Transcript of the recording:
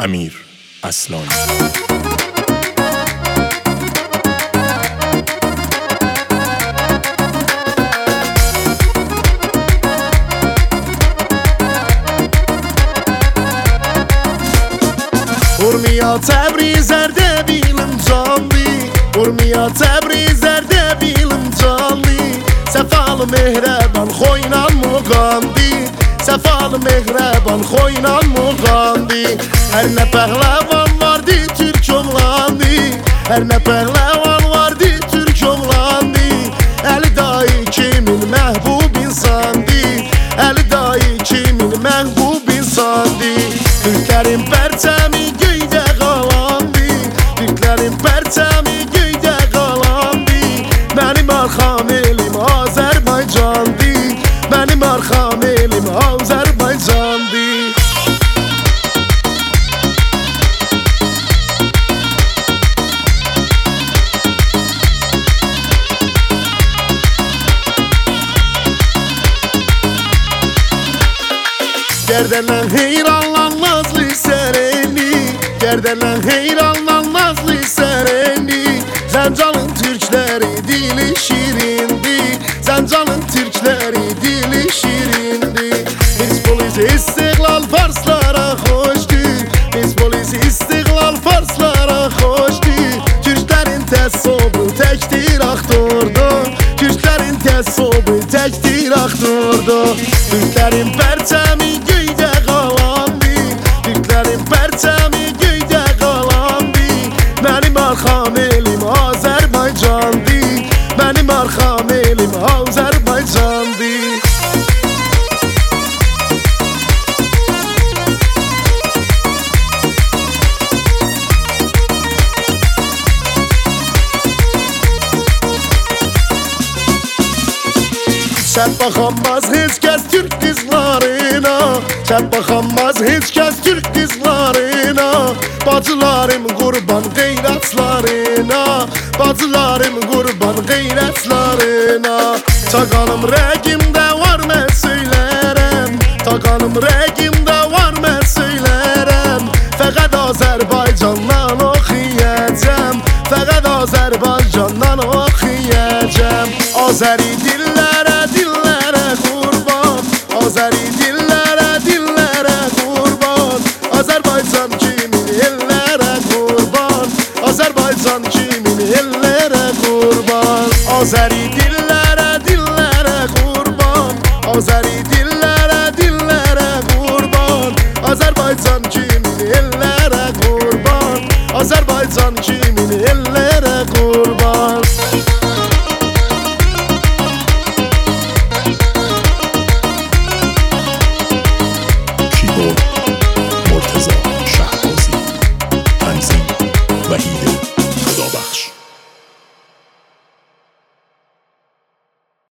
امیر اصلانی. Urmiya Təbrizərdə bilim canlı, Urmiya Təbrizərdə bilim canlı. Səfalı mehrəban xoynan muğandı, Səfalı mehrəban xoynan muğandı. Hər nə pəhləvan vardı türk oğlandı, Hər nə pəhləvan vardı türk oğlandı. Əli dayı kimin məhbub insandı, Əli dayı kimin məhbub insandı. Türklərin pərçəmi göydə qalandı, Türklərin pərçəmi göydə qalandı. Mənim arxam elim Azərbaycandı, Mənim arxam elim Azərbaycandı. Gərdəndən heyranlan nazlı səreni, Gərdəndən heyranlan nazlı səreni. Zəncalın türkləri dili şirindi, Zəncalın türkləri dili şirindi. Biz polis istiqlal farslara xoşdur, Biz polis istiqlal farslara xoşdur. Türklərin təssobu təkdir axtırdı, Türklərin təssobu təkdir axtırdı. Türklərin pərçəmi göydə qalandı, Türklərin pərçəmi göydə qalandı. Mənim arxam elim Azərbaycandı, Mənim arxam elim Azərbaycandı. Şəb baxanmaz heç kəs türk qızlarına, Şəb baxanmaz heç kəs türk qızlarına. Bacılarım qurban qeyrətlarına, Bacılarım qurban qeyrətlarına. Taqanım rəqimdə var mən söylərəm, Taqanım rəqimdə var mən söylərəm. Fəqət Azərbaycandan oxuyacam, Fəqət Azərbaycandan oxuyacam. Azəri dillərə, dillərə qurban, Azəri dillərə, dillərə qurban. Azərbaycan kimin ellərə qurban, Azərbaycan kimin ellərə qurban. Azəri dillərə, dillərə qurban, Azəri dillərə, dillərə qurban. Azərbaycan kimin ellərə qurban, Azərbaycan kimin ellərə qurban. مرتضی شهبازی، تنظیم وحید